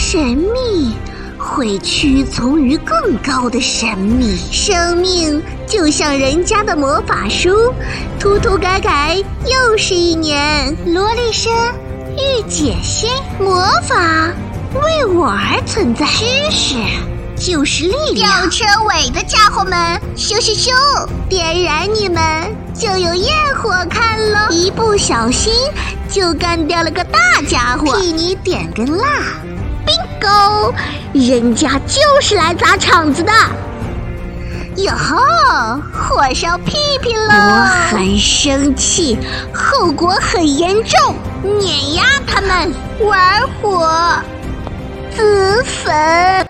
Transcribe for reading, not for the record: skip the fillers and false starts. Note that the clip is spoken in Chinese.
神秘会屈从于更高的神秘。生命就像人家的魔法书，涂涂改改又是一年。罗丽莎欲解心，魔法为我而存在，知识就是力量。 吊车尾的家伙们，咻咻咻， 点燃你们就有焰火看咯。一不小心就干掉了个大家伙，替你点根蜡。bingo， 人家就是来砸场子的。哟吼，火烧屁屁了！我很生气，后果很严重，碾压他们，玩火，自焚。